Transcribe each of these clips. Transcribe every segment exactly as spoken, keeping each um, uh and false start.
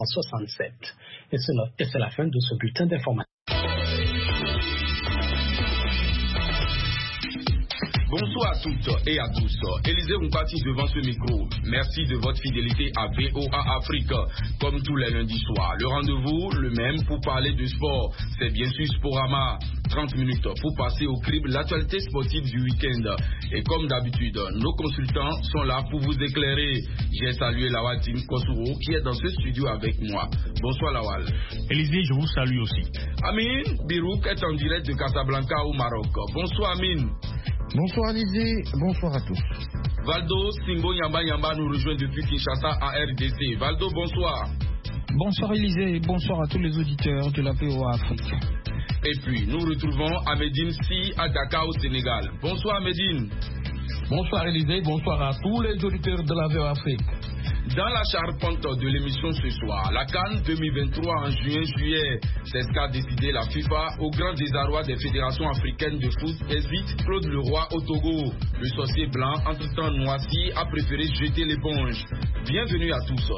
soixante-sept. Et c'est la, et c'est la fin de ce bulletin d'information. Bonsoir à toutes et à tous. Élisée Moumbati devant ce micro. Merci de votre fidélité à V O A Afrique. Comme tous les lundis soirs, le rendez-vous, le même pour parler de sport. C'est bien sûr Sporama. trente minutes pour passer au crible l'actualité sportive du week-end. Et comme d'habitude, nos consultants sont là pour vous éclairer. J'ai salué Lawal Tim Kosuro qui est dans ce studio avec moi. Bonsoir Lawal. Élisée, je vous salue aussi. Amin Birouk est en direct de Casablanca au Maroc. Bonsoir Amin. Bonsoir Élisée, bonsoir à tous. Valdo Simbo Yamba Yamba nous rejoint depuis Kinshasa à R D C. Valdo, bonsoir. Bonsoir Élisée et bonsoir à tous les auditeurs de la V O A Afrique. Et puis nous retrouvons Ahmedine Si à Dakar au Sénégal. Bonsoir Ahmedine. Bonsoir Élisée, bonsoir à tous les auditeurs de la V O A Afrique. Dans la charpente de l'émission ce soir, la CAN deux mille vingt-trois en juin-juillet, c'est ce qu'a décidé la FIFA au grand désarroi des fédérations africaines de foot. Hésite Claude Leroy au Togo. Le sorcier blanc, entre-temps noisy, a préféré jeter l'éponge. Bienvenue à tous.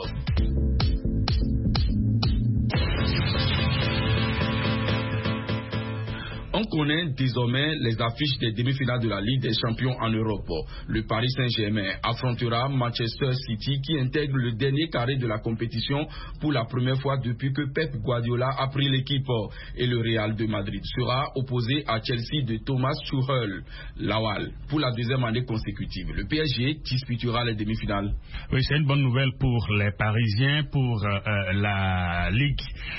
On connaît désormais les affiches des demi-finales de la Ligue des Champions en Europe. Le Paris Saint-Germain affrontera Manchester City qui intègre le dernier carré de la compétition pour la première fois depuis que Pep Guardiola a pris l'équipe. Et le Real de Madrid sera opposé à Chelsea de Thomas Tuchel. Lawal, pour la deuxième année consécutive, le P S G disputera les demi-finales. Oui, c'est une bonne nouvelle pour les Parisiens, pour euh, la Ligue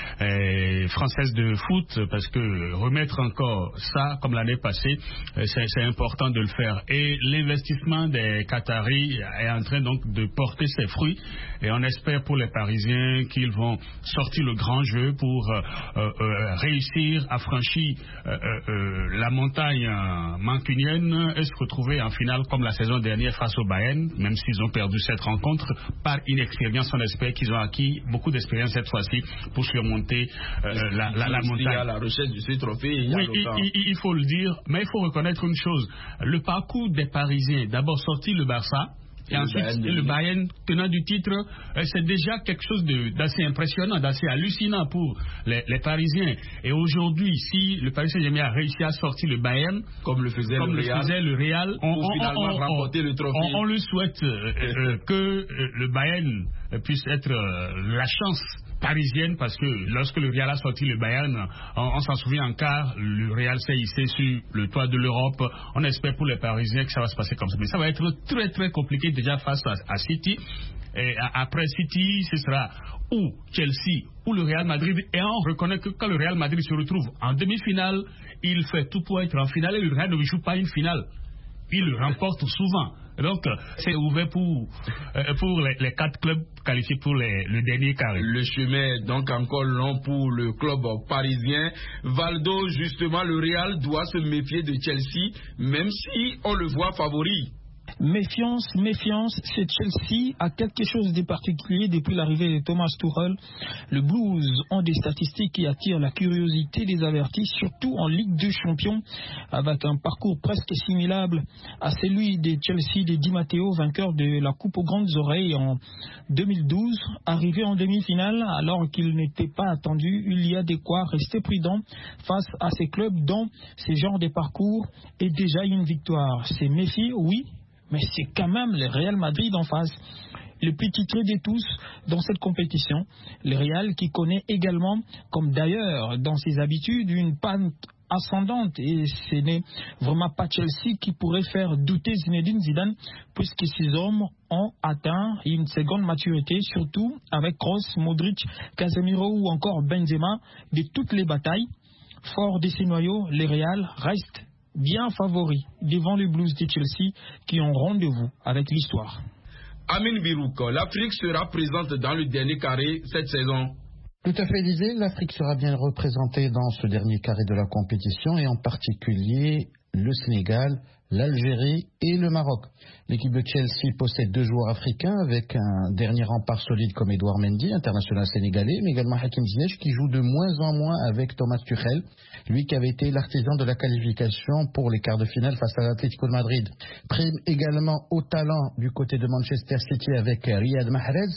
euh, française de foot, parce que remettre encore ça, comme l'année passée, c'est, c'est important de le faire. Et l'investissement des Qataris est en train donc de porter ses fruits. Et on espère pour les Parisiens qu'ils vont sortir le grand jeu pour euh, euh, réussir à franchir euh, euh, la montagne mancunienne et se retrouver en finale comme la saison dernière face au Bayern, même s'ils ont perdu cette rencontre par inexpérience. On espère qu'ils ont acquis beaucoup d'expérience cette fois-ci pour surmonter euh, la, la, la montagne. À la recherche de ce trophée. Oui, il, il, il faut le dire, mais il faut reconnaître une chose. Le parcours des Parisiens, d'abord sorti le Barça, et ensuite Bayern le Bayern tenant du titre, c'est déjà quelque chose de, d'assez impressionnant, d'assez hallucinant pour les, les Parisiens. Et aujourd'hui, si le Paris Saint-Germain a réussi à sortir le Bayern, comme le faisait, comme le, le, Real, faisait le Real, on, pour on, finalement on, remporter on, le trophée. On, on le souhaite euh, euh, que euh, le Bayern puisse être euh, la chance parisienne, parce que lorsque le Real a sorti le Bayern, on, on s'en souvient encore, le Real s'est hissé sur le toit de l'Europe. On espère pour les Parisiens que ça va se passer comme ça. Mais ça va être très très compliqué déjà face à, à City. Et à, après City, ce sera ou Chelsea ou le Real Madrid. Et on reconnaît que quand le Real Madrid se retrouve en demi-finale, il fait tout pour être en finale et le Real ne joue pas une finale. Il le remporte souvent. Donc, c'est ouvert pour, euh, pour les, les quatre clubs qualifiés pour les, le dernier carré. Le chemin est donc encore long pour le club parisien. Valdo, justement, le Real doit se méfier de Chelsea, même si on le voit favori. Méfiance, méfiance, c'est Chelsea a quelque chose de particulier depuis l'arrivée de Thomas Tuchel. Le Blues ont des statistiques qui attirent la curiosité des avertis, surtout en Ligue des Champions, avec un parcours presque assimilable à celui de Chelsea de Di Matteo, vainqueur de la Coupe aux Grandes Oreilles en deux mille douze. Arrivé en demi-finale alors qu'il n'était pas attendu, il y a de quoi rester prudent face à ces clubs dont ce genre de parcours est déjà une victoire. C'est méfier, oui, mais c'est quand même le Real Madrid en face. Le plus titré de tous dans cette compétition. Le Real qui connaît également, comme d'ailleurs dans ses habitudes, une pente ascendante. Et ce n'est vraiment pas Chelsea qui pourrait faire douter Zinedine Zidane, puisque ces hommes ont atteint une seconde maturité, surtout avec Kroos, Modric, Casemiro ou encore Benzema, de toutes les batailles. Fort de ces noyaux, le Real reste bien favori devant les Blues de Chelsea qui ont rendez-vous avec l'histoire. Amin Birouk, l'Afrique sera présente dans le dernier carré cette saison. Tout à fait, Élisée, l'Afrique sera bien représentée dans ce dernier carré de la compétition et en particulier le Sénégal, l'Algérie et le Maroc. L'équipe de Chelsea possède deux joueurs africains avec un dernier rempart solide comme Edouard Mendy, international sénégalais, mais également Hakim Ziyech qui joue de moins en moins avec Thomas Tuchel, lui qui avait été l'artisan de la qualification pour les quarts de finale face à l'Atlético de Madrid. Prime également au talent du côté de Manchester City avec Riyad Mahrez.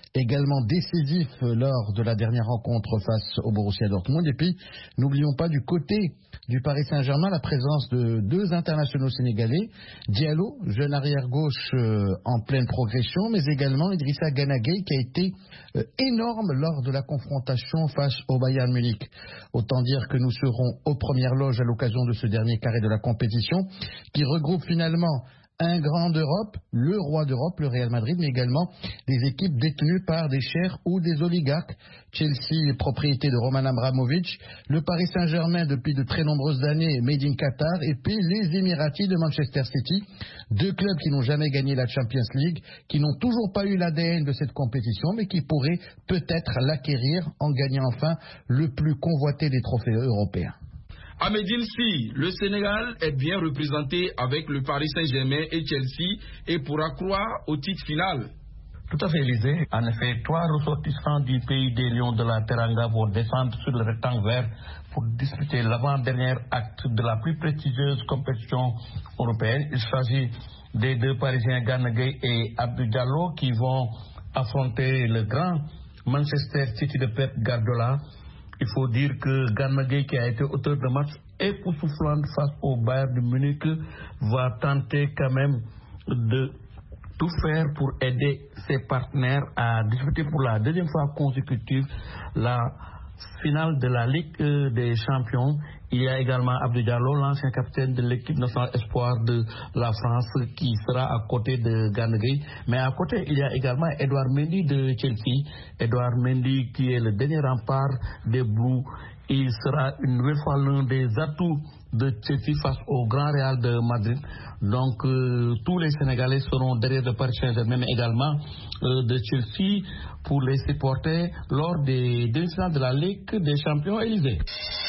également décisif lors de la dernière rencontre face au Borussia Dortmund. Et puis, n'oublions pas du côté du Paris Saint-Germain la présence de deux internationaux sénégalais, Diallo, jeune arrière-gauche euh, en pleine progression, mais également Idrissa Gana Gueye qui a été euh, énorme lors de la confrontation face au Bayern Munich. Autant dire que nous serons aux premières loges à l'occasion de ce dernier carré de la compétition qui regroupe finalement un grand d'Europe, le roi d'Europe, le Real Madrid, mais également des équipes détenues par des chers ou des oligarques. Chelsea, propriété de Roman Abramovich, le Paris Saint-Germain depuis de très nombreuses années, made in Qatar, et puis les Émiratis de Manchester City, deux clubs qui n'ont jamais gagné la Champions League, qui n'ont toujours pas eu l'A D N de cette compétition, mais qui pourraient peut-être l'acquérir en gagnant enfin le plus convoité des trophées européens. À Médine, si le Sénégal est bien représenté avec le Paris Saint-Germain et Chelsea et pourra croire au titre final. Tout à fait, Élysée. En effet, trois ressortissants du pays des Lions de la Teranga vont descendre sur le rectangle vert pour disputer l'avant-dernier acte de la plus prestigieuse compétition européenne. Il s'agit des deux Parisiens Gana Gueye et Abdou Diallo qui vont affronter le grand Manchester City de Pep Guardiola. Il faut dire que Gana Gueye, qui a été auteur de match époustouflant face au Bayern de Munich, va tenter quand même de tout faire pour aider ses partenaires à disputer pour la deuxième fois consécutive la finale de la Ligue des Champions. Il y a également Abdou Diallo, l'ancien capitaine de l'équipe nationale espoir de la France, qui sera à côté de Gana Gueye. Mais à côté, il y a également Edouard Mendy de Chelsea. Edouard Mendy qui est le dernier rempart des Blues. Il sera une nouvelle fois l'un des atouts de Chelsea face au Grand Real de Madrid. Donc euh, tous les Sénégalais seront derrière le Paris Saint-Germain, mais également euh, de Chelsea pour les supporter lors des demi-finales de la Ligue des Champions. Élysée.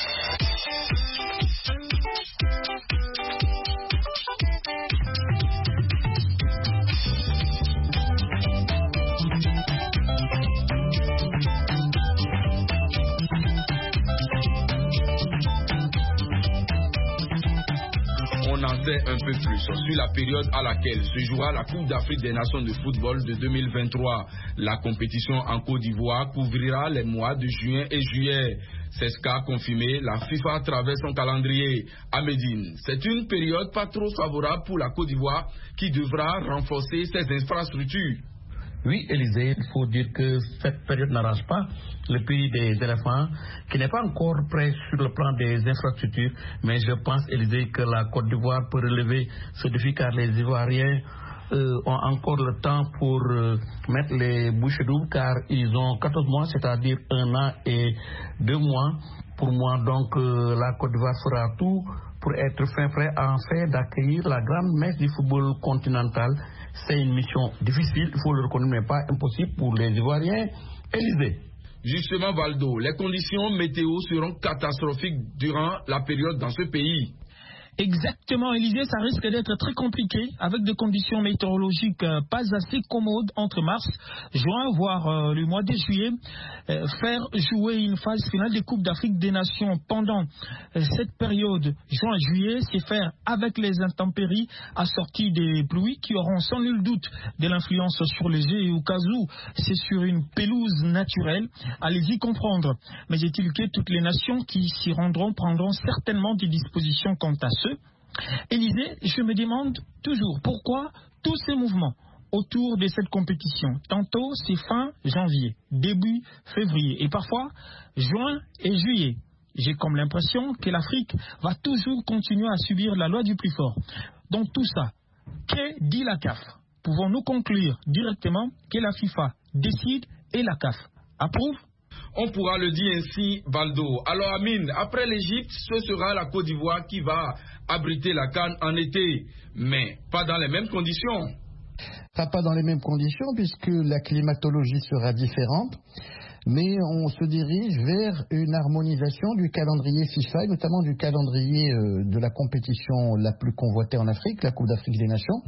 On en sait un peu plus sur la période à laquelle se jouera la Coupe d'Afrique des Nations de football de deux mille vingt-trois. La compétition en Côte d'Ivoire couvrira les mois de juin et juillet. C'est ce qu'a confirmé la FIFA à travers son calendrier. À Médine, c'est une période pas trop favorable pour la Côte d'Ivoire qui devra renforcer ses infrastructures. Oui, Élysée, il faut dire que cette période n'arrange pas le pays des éléphants, qui n'est pas encore prêt sur le plan des infrastructures. Mais je pense, Élysée, que la Côte d'Ivoire peut relever ce défi car les Ivoiriens euh, ont encore le temps pour euh, mettre les bouchées doubles car ils ont quatorze mois, c'est-à-dire un an et deux mois. Pour moi, donc, euh, la Côte d'Ivoire fera tout pour être fin prêt en fait d'accueillir la grande messe du football continental. C'est une mission difficile, il faut le reconnaître, mais pas impossible pour les Ivoiriens. Élysée. Justement, Valdo, les conditions météo seront catastrophiques durant la période dans ce pays. Exactement, Élysée, ça risque d'être très compliqué avec des conditions météorologiques euh, pas assez commodes entre mars, juin, voire euh, le mois de juillet. Euh, faire jouer une phase finale des Coupes d'Afrique des Nations pendant euh, cette période, juin-juillet, c'est faire avec les intempéries assorties des pluies qui auront sans nul doute de l'influence sur les jeux et au cas où c'est sur une pelouse naturelle. Allez-y comprendre. Mais est-il que toutes les nations qui s'y rendront prendront certainement des dispositions quant à ce? Élysée, je me demande toujours pourquoi tous ces mouvements autour de cette compétition. Tantôt c'est fin janvier, début février et parfois juin et juillet. J'ai comme l'impression que l'Afrique va toujours continuer à subir la loi du plus fort. Donc tout ça, que dit la C A F? Pouvons-nous conclure directement que la FIFA décide et la C A F approuve? On pourra le dire ainsi, Valdo. Alors Amine, après l'Égypte, ce sera la Côte d'Ivoire qui va abriter la CAN en été, mais pas dans les mêmes conditions. Pas, pas dans les mêmes conditions puisque la climatologie sera différente, mais on se dirige vers une harmonisation du calendrier FIFA, et notamment du calendrier euh, de la compétition la plus convoitée en Afrique, la Coupe d'Afrique des Nations.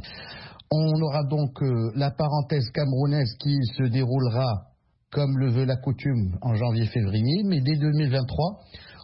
On aura donc euh, la parenthèse camerounaise qui se déroulera comme le veut la coutume en janvier-février, mais dès deux mille vingt-trois,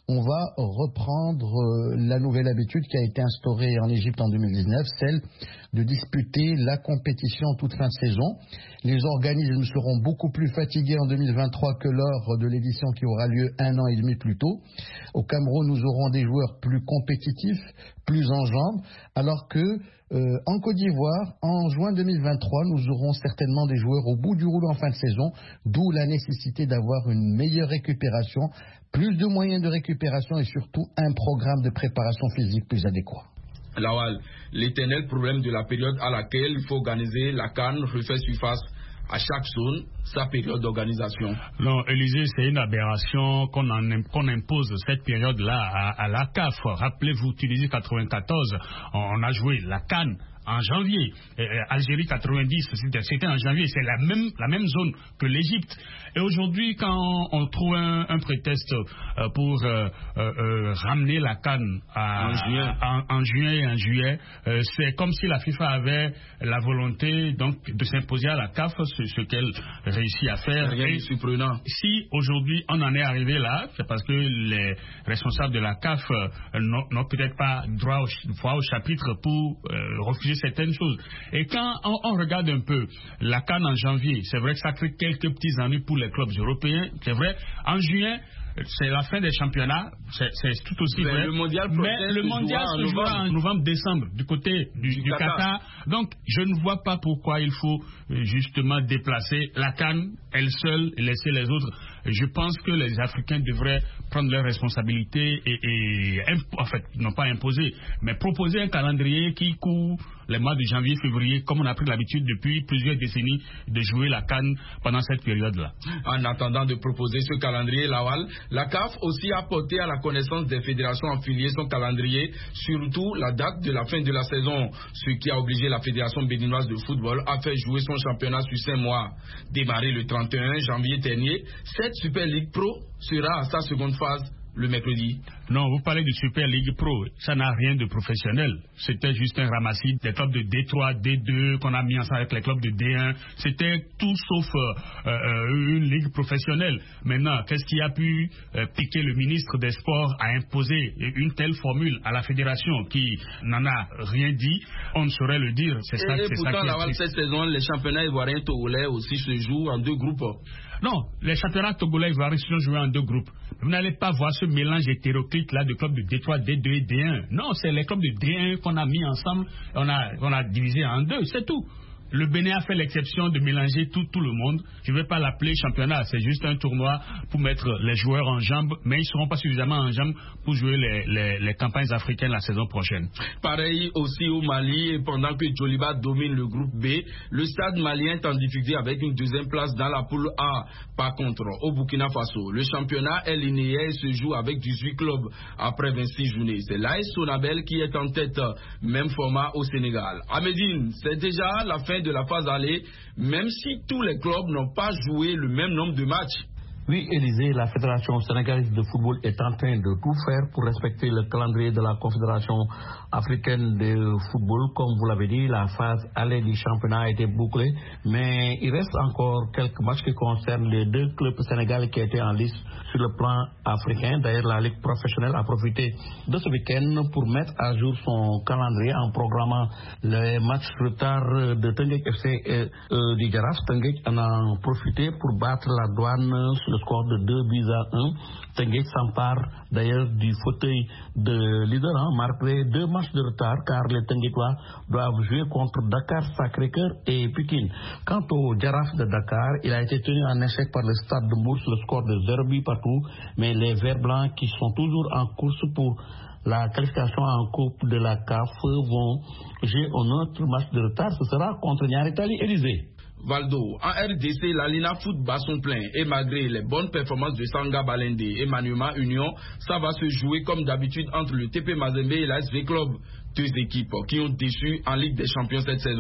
on va reprendre euh, la nouvelle habitude qui a été instaurée en Égypte en deux mille dix-neuf, celle de disputer la compétition en toute fin de saison. Les organismes seront beaucoup plus fatigués en deux mille vingt-trois que lors de l'édition qui aura lieu un an et demi plus tôt. Au Cameroun, nous aurons des joueurs plus compétitifs, plus en jambes, alors que euh, en Côte d'Ivoire, en juin deux mille vingt-trois, nous aurons certainement des joueurs au bout du rouleau en fin de saison, d'où la nécessité d'avoir une meilleure récupération, plus de moyens de récupération et surtout un programme de préparation physique plus adéquat. Lawal, l'éternel problème de la période à laquelle il faut organiser la CAN refait surface. À chaque zone, sa période d'organisation. Non, Élysée, c'est une aberration qu'on, en, qu'on impose cette période-là à, à la C A F. Rappelez-vous, Tunisie quatre-vingt-quatorze, on, on a joué la CAN en janvier. Euh, Algérie quatre-vingt-dix, c'était, c'était en janvier. C'est la même, la même zone que l'Égypte. Et aujourd'hui, quand on trouve un, un prétexte euh, pour euh, euh, ramener la CAN à, en, juin. En, en juin et en juillet, euh, c'est comme si la FIFA avait la volonté donc de s'imposer à la C A F ce, ce qu'elle réussit à faire. Rien de surprenant. Si aujourd'hui on en est arrivé là, c'est parce que les responsables de la C A F euh, n'ont, n'ont peut-être pas droit au, droit au chapitre pour euh, refuser certaines choses. Et quand on, on regarde un peu la CAN en janvier, c'est vrai que ça crée quelques petits ennuis pour les clubs européens, c'est vrai. En juin, c'est la fin des championnats, c'est, c'est tout aussi mais vrai. Le mondial mais le mondial se jouera en novembre-décembre du côté du, du, du Qatar. Qatar. Donc, je ne vois pas pourquoi il faut justement déplacer la CAN, elle seule, et laisser les autres. Je pense que les Africains devraient prendre leurs responsabilités et, et en fait, non pas imposer, mais proposer un calendrier qui court les mois de janvier, février, comme on a pris l'habitude depuis plusieurs décennies de jouer la CAN pendant cette période-là. En attendant de proposer ce calendrier, Lawal, la C A F aussi a porté à la connaissance des fédérations affiliées son calendrier, surtout la date de la fin de la saison, ce qui a obligé la Fédération béninoise de football à faire jouer son championnat sur cinq mois. Démarré le trente et un janvier dernier, cette Super League Pro sera à sa seconde phase le mercredi. Non, vous parlez de Super League Pro, ça n'a rien de professionnel. C'était juste un ramassis des clubs de D trois, D deux qu'on a mis ensemble avec les clubs de D un. C'était tout sauf euh, euh, une ligue professionnelle. Maintenant, qu'est-ce qui a pu euh, piquer le ministre des Sports à imposer une telle formule à la fédération qui n'en a rien dit? On ne saurait le dire. C'est et ça, et c'est pourtant, ça qui est cette saison, les championnats ivoiriens togolais aussi se jouent en deux groupes. Non, les championnats togolais ivoiriens sont joués en deux groupes. Vous n'allez pas voir ce mélange hétéroclite là de clubs de D trois, D deux et D un. Non, c'est les clubs de D un qu'on a mis ensemble, on a, on a divisé en deux, c'est tout. Le Bénin a fait l'exception de mélanger tout, tout le monde. Je ne vais pas l'appeler championnat, c'est juste un tournoi pour mettre les joueurs en jambes, mais ils ne seront pas suffisamment en jambes pour jouer les, les, les campagnes africaines la saison prochaine. Pareil aussi au Mali, et pendant que Djoliba domine le groupe B, le stade malien est en difficulté avec une deuxième place dans la poule A. Par contre, au Burkina Faso, le championnat est linéaire et se joue avec dix-huit clubs après vingt-six journées. C'est l'A S Sonabel qui est en tête, même format au Sénégal. À Médine, c'est déjà la fin de la phase aller, même si tous les clubs n'ont pas joué le même nombre de matchs. Oui, Élysée, la Fédération sénégalaise de football est en train de tout faire pour respecter le calendrier de la Confédération africaine de football. Comme vous l'avez dit, la phase aller du championnat a été bouclée, mais il reste encore quelques matchs qui concernent les deux clubs sénégalais qui étaient en lice sur le plan africain. D'ailleurs, la Ligue professionnelle a profité de ce week-end pour mettre à jour son calendrier en programmant les matchs retard de Teungueth F C et euh, du Jaraaf. Teungueth en a profité pour battre la Douane sur le score de deux buts à un. Teungueth s'empare d'ailleurs du fauteuil de leader, hein, malgré deux matchs de retard, car les Teunguethois doivent jouer contre Dakar, Sacré-Cœur et Pikine. Quant au Jaraaf de Dakar, il a été tenu en échec par le Stade de Mbour sur le score de zéro but partout, mais les Verts Blancs qui sont toujours en course pour la qualification en Coupe de la C A F vont jouer un autre match de retard, ce sera contre Niary Tally Élysée. Valdo, en R D C, la Lina Foot bat son plein et malgré les bonnes performances de Sanga Balende et Maniema Union, ça va se jouer comme d'habitude entre le T P Mazembe et la S V Club. Deux équipes qui ont déçu en Ligue des Champions cette saison.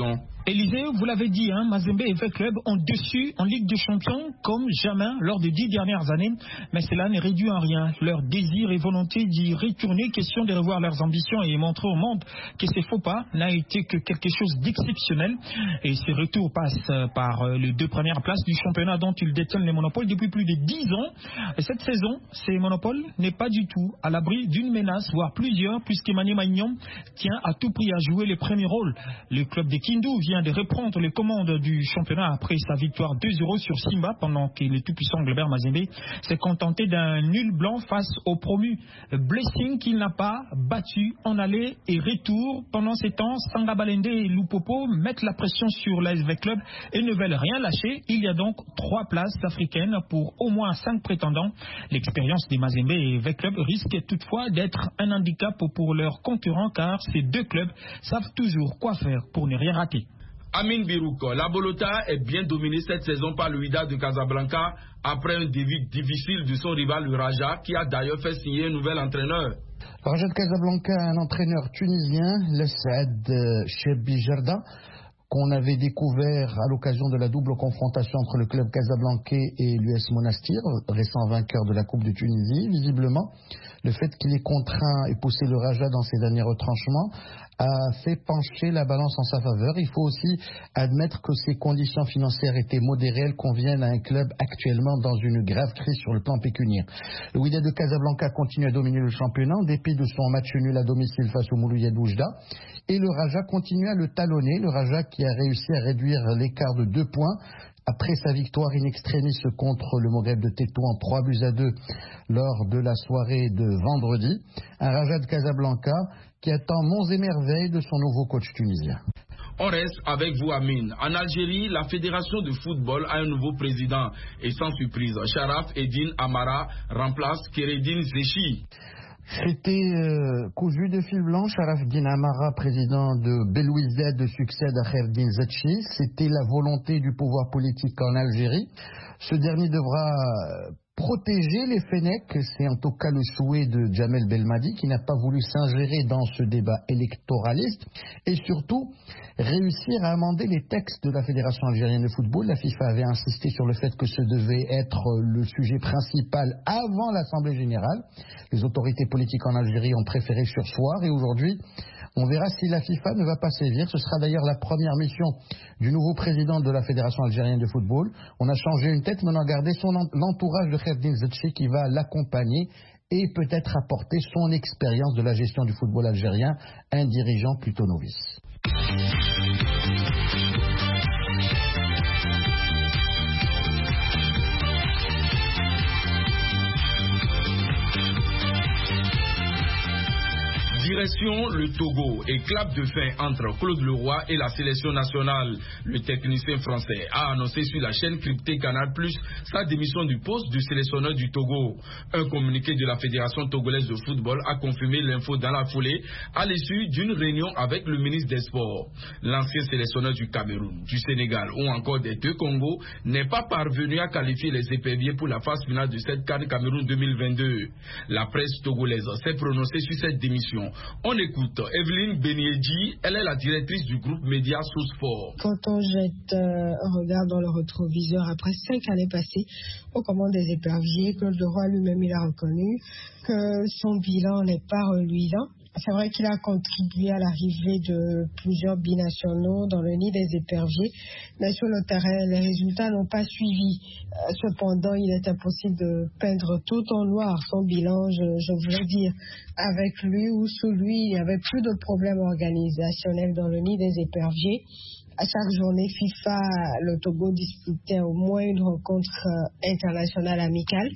Élisée, vous l'avez dit, hein, Mazembe et V Club ont dessus en Ligue des Champions comme jamais lors des dix dernières années. Mais cela n'est réduit en rien. Leur désir et volonté d'y retourner, question de revoir leurs ambitions et montrer au monde que ces faux pas n'a été que quelque chose d'exceptionnel. Et ces retours passent par les deux premières places du championnat dont ils détiennent les monopoles depuis plus de dix ans. Et cette saison, ces monopoles n'est pas du tout à l'abri d'une menace, voire plusieurs, puisqu'Emmanuel Magnon tient à tout prix à jouer les premiers rôles. Le club de Kindu vient de reprendre les commandes du championnat après sa victoire deux zéro sur Simba, pendant que le tout-puissant Glebert Mazembe s'est contenté d'un nul blanc face au promu Blessing qu'il n'a pas battu en aller et retour. Pendant ces temps, Sanga Balende et Lupopo mettent la pression sur l'A S V Club et ne veulent rien lâcher. Il y a donc trois places africaines pour au moins cinq prétendants. L'expérience des Mazembe et V Club risque toutefois d'être un handicap pour leurs concurrents, car ces deux clubs savent toujours quoi faire pour ne rien rater. Amin Birouk, la Bolota est bien dominée cette saison par le Wydad de Casablanca après un début difficile de son rival le Raja, qui a d'ailleurs fait signer un nouvel entraîneur. Le Raja de Casablanca a un entraîneur tunisien, le Saad Chebbi Jarda, qu'on avait découvert à l'occasion de la double confrontation entre le club casablancais et l'U S Monastir, récent vainqueur de la Coupe de Tunisie. Visiblement, le fait qu'il ait contraint et poussé le Raja dans ses derniers retranchements a fait pencher la balance en sa faveur. Il faut aussi admettre que ces conditions financières étaient modérées. Elles conviennent à un club actuellement dans une grave crise sur le plan pécuniaire. Le Wydad de Casablanca continue à dominer le championnat en dépit de son match nul à domicile face au Mouloudia d'Oujda. Et le Raja continue à le talonner. Le Raja qui a réussi à réduire l'écart de deux points après sa victoire in extremis contre le Maghreb de Tétouan, trois buts à deux lors de la soirée de vendredi. Un Raja de Casablanca qui attend monts et merveilles de son nouveau coach tunisien. On reste avec vous, Amine. En Algérie, la fédération de football a un nouveau président. Et sans surprise, Sharaf Eddine Amara remplace Keredine Zechi. C'était euh, cousu de fil blanc. Sharaf Eddine Amara, président de Belouizdad, succède à Kherdine Zetchi. C'était la volonté du pouvoir politique en Algérie. Ce dernier devra protéger les Fennecs, c'est en tout cas le souhait de Jamel Belmadi, qui n'a pas voulu s'ingérer dans ce débat électoraliste, et surtout réussir à amender les textes de la Fédération algérienne de football. La FIFA avait insisté sur le fait que ce devait être le sujet principal avant l'Assemblée générale. Les autorités politiques en Algérie ont préféré surseoir, et aujourd'hui, on verra si la FIFA ne va pas sévir. Ce sera d'ailleurs la première mission du nouveau président de la Fédération algérienne de football. On a changé une tête, mais on a gardé son l'entourage de Kherdine Zetchi qui va l'accompagner et peut-être apporter son expérience de la gestion du football algérien, un dirigeant plutôt novice. Direction le Togo et clap de fin entre Claude Leroy et la sélection nationale. Le technicien français a annoncé sur la chaîne cryptée Canal plus, sa démission du poste de sélectionneur du Togo. Un communiqué de la Fédération togolaise de football a confirmé l'info dans la foulée à l'issue d'une réunion avec le ministre des Sports. L'ancien sélectionneur du Cameroun, du Sénégal ou encore des deux Congos n'est pas parvenu à qualifier les éperviers pour la phase finale de cette CAN Cameroun deux mille vingt-deux. La presse togolaise s'est prononcée sur cette démission. On écoute Evelyne Beniedji, elle est la directrice du groupe média Sous-Sport. Quand on jette euh, un regard dans le rétroviseur après cinq années passées aux commandes des éperviers, Claude Leroy lui-même il a reconnu que son bilan n'est pas reluisant. C'est vrai qu'il a contribué à l'arrivée de plusieurs binationaux dans le nid des éperviers, mais sur le terrain, les résultats n'ont pas suivi. Euh, cependant, il est impossible de peindre tout en noir son bilan, je, je voulais dire. Avec lui ou sous lui, il n'y avait plus de problèmes organisationnels dans le nid des éperviers. À chaque journée FIFA, le Togo disputait au moins une rencontre euh, internationale amicale.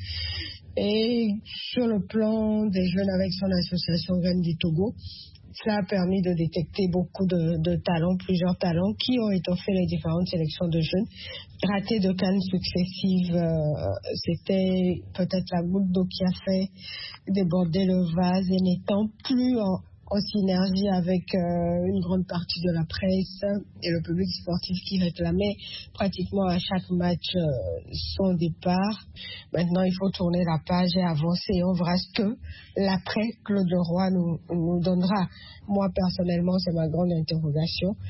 Et sur le plan des jeunes avec son association Graines du Togo, cela a permis de détecter beaucoup de, de talents, plusieurs talents qui ont étoffé les différentes sélections de jeunes. Ratés de cannes successives, euh, c'était peut-être la goutte d'eau qui a fait déborder le vase et n'étant plus en en synergie avec euh, une grande partie de la presse et le public sportif qui réclamait pratiquement à chaque match euh, son départ. Maintenant, il faut tourner la page et avancer. Et on verra ce que l'après Claude Leroy nous, nous donnera. Moi, personnellement, c'est ma grande interrogation.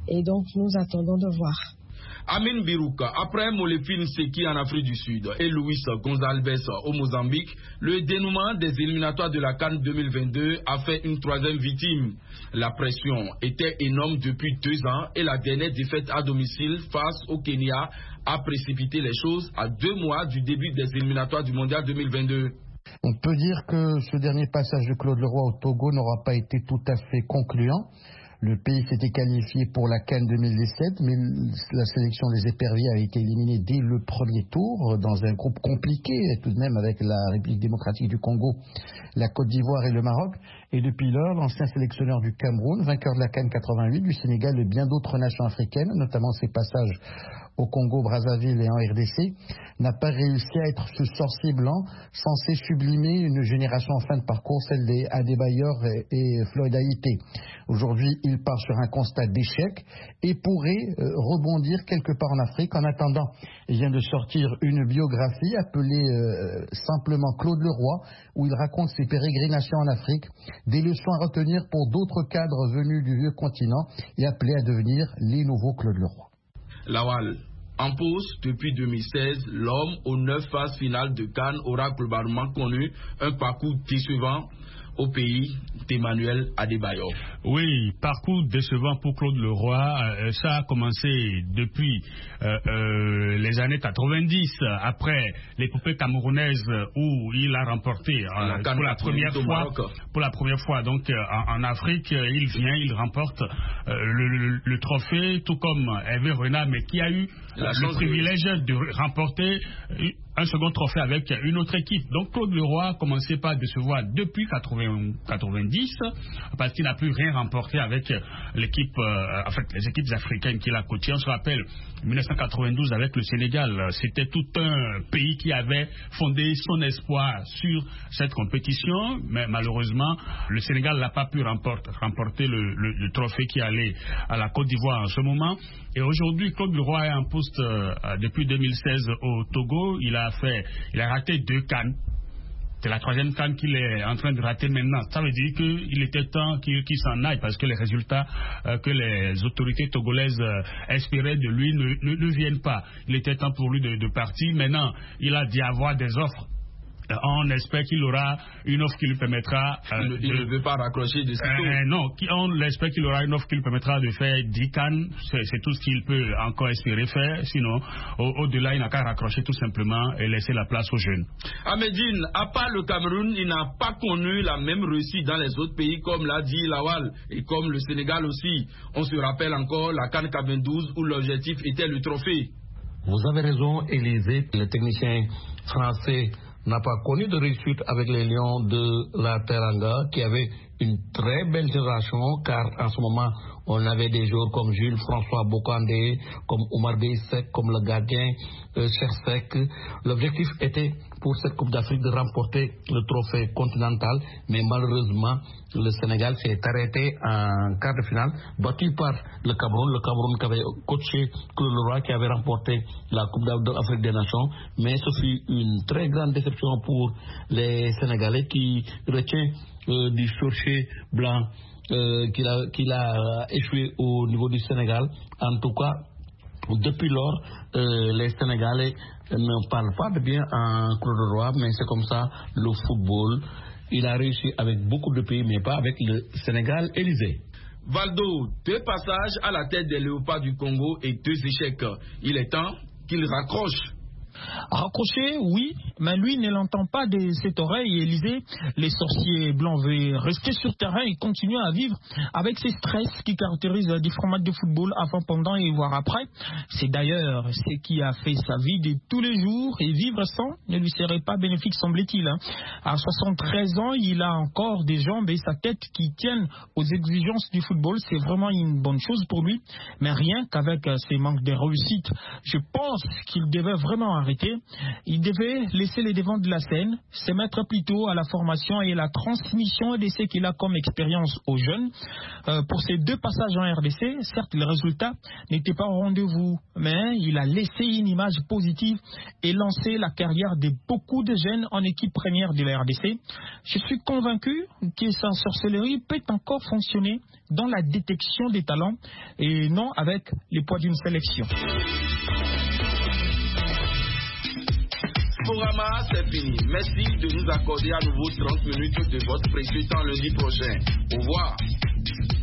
Et donc, nous attendons de voir. Amin Birouka, après Molepine Seki en Afrique du Sud et Luis Gonzalez au Mozambique, le dénouement des éliminatoires de la CAN deux mille vingt-deux a fait une troisième victime. La pression était énorme depuis deux ans et la dernière défaite à domicile face au Kenya a précipité les choses à deux mois du début des éliminatoires du Mondial deux mille vingt-deux. On peut dire que ce dernier passage de Claude Leroy au Togo n'aura pas été tout à fait concluant. Le pays s'était qualifié pour la CAN deux mille dix-sept, mais la sélection des éperviers a été éliminée dès le premier tour, dans un groupe compliqué, tout de même avec la République démocratique du Congo, la Côte d'Ivoire et le Maroc. Et depuis lors, l'ancien sélectionneur du Cameroun, vainqueur de la CAN quatre-vingt-huit, du Sénégal et bien d'autres nations africaines, notamment ses passages au Congo, Brazzaville et en R D C, n'a pas réussi à être ce sorcier blanc censé sublimer une génération en fin de parcours, celle des Adebayor et, et Floyd Haïté. Aujourd'hui, il part sur un constat d'échec et pourrait euh, rebondir quelque part en Afrique. En attendant, il vient de sortir une biographie appelée euh, simplement Claude Leroy, où il raconte ses pérégrinations en Afrique, des leçons à retenir pour d'autres cadres venus du vieux continent et appelés à devenir les nouveaux Claude Leroy. Lawal, en pause depuis deux mille seize, l'homme aux neuf phases finales de CAN aura globalement connu un parcours décevant au pays d'Emmanuel Adebayor. Oui, parcours décevant pour Claude Leroy. Euh, ça a commencé depuis euh, euh, les années quatre-vingt-dix, après l'épopée camerounaise où il a remporté euh, la pour la première fois, pour la première fois donc euh, en, en Afrique, il vient, il remporte euh, le, le, le trophée, tout comme Hervé Renard, mais qui a eu la le privilège de... de remporter un second trophée avec une autre équipe. Donc Claude Leroy commençait par décevoir depuis quatre-vingt-dix parce qu'il n'a plus rien remporté avec l'équipe, euh, en fait, les équipes africaines qu'il a coachées. On se rappelle mille neuf cent quatre-vingt-douze avec le Sénégal, c'était tout un pays qui avait fondé son espoir sur cette compétition, mais malheureusement le Sénégal n'a pas pu remporter, remporter le, le, le trophée qui allait à la Côte d'Ivoire en ce moment. Et aujourd'hui, Claude Leroy est en poste euh, depuis deux mille seize au Togo. Il a fait, il a raté deux CAN. C'est la troisième CAN qu'il est en train de rater maintenant. Ça veut dire qu'il était temps qu'il qu'il s'en aille parce que les résultats euh, que les autorités togolaises euh, espéraient de lui ne, ne, ne viennent pas. Il était temps pour lui de, de partir. Maintenant, il a dit avoir des offres. On espère qu'il aura une offre qui lui permettra... Euh, il, il de, ne veut pas raccrocher de euh, Non, on espère qu'il aura une offre qui lui permettra de faire dix CAN. C'est, c'est tout ce qu'il peut encore espérer faire. Sinon, au, au-delà, il n'a qu'à raccrocher tout simplement et laisser la place aux jeunes. À Médine, à part le Cameroun, il n'a pas connu la même réussite dans les autres pays, comme l'a dit Lawal, et comme le Sénégal aussi. On se rappelle encore la CAN quatre-vingt-douze où l'objectif était le trophée. Vous avez raison, Élisée, le technicien français n'a pas connu de réussite avec les Lions de la Teranga, qui avait une très belle génération, car en ce moment, on avait des joueurs comme Jules François Bokandé, comme Omar Beyssek, comme le gardien euh, Chersek. L'objectif était pour cette Coupe d'Afrique de remporter le trophée continental, mais malheureusement, le Sénégal s'est arrêté en quart de finale, battu par le Cameroun, le Cameroun qui avait coaché Claude Leroy, qui avait remporté la Coupe d'Afrique des Nations, mais ce fut une très grande déception pour les Sénégalais qui retiennent euh, du sorcier blanc euh, qu'il a, qu'il a échoué au niveau du Sénégal. En tout cas, depuis lors, euh, les Sénégalais ne parlent pas de bien en Claude Leroy, mais c'est comme ça le football. Il a réussi avec beaucoup de pays, mais pas avec le Sénégal. Élysée. Valdo, deux passages à la tête des Léopards du Congo et deux échecs. Il est temps qu'il raccroche. Raccrocher, oui, mais lui ne l'entend pas de cette oreille. Élysée, les sorciers blancs veulent rester sur terrain et continuer à vivre avec ces stress qui caractérisent différents matchs de football avant, pendant et voire après. C'est d'ailleurs ce qui a fait sa vie de tous les jours, et vivre sans ne lui serait pas bénéfique, semble-t-il. À soixante-treize ans, il a encore des jambes et sa tête qui tiennent aux exigences du football. C'est vraiment une bonne chose pour lui, mais rien qu'avec ces manques de réussite. Je pense qu'il devait vraiment arrêter arrêté. Il devait laisser les devants de la scène, se mettre plutôt à la formation et la transmission de ce qu'il a comme expérience aux jeunes. Euh, pour ces deux passages en R D C, certes, les résultats n'étaient pas au rendez-vous, mais il a laissé une image positive et lancé la carrière de beaucoup de jeunes en équipe première de la R D C. Je suis convaincu que sa sorcellerie peut encore fonctionner dans la détection des talents et non avec les poids d'une sélection. Sporama, c'est fini. Merci de nous accorder à nouveau trente minutes de votre précieux temps lundi prochain. Au revoir.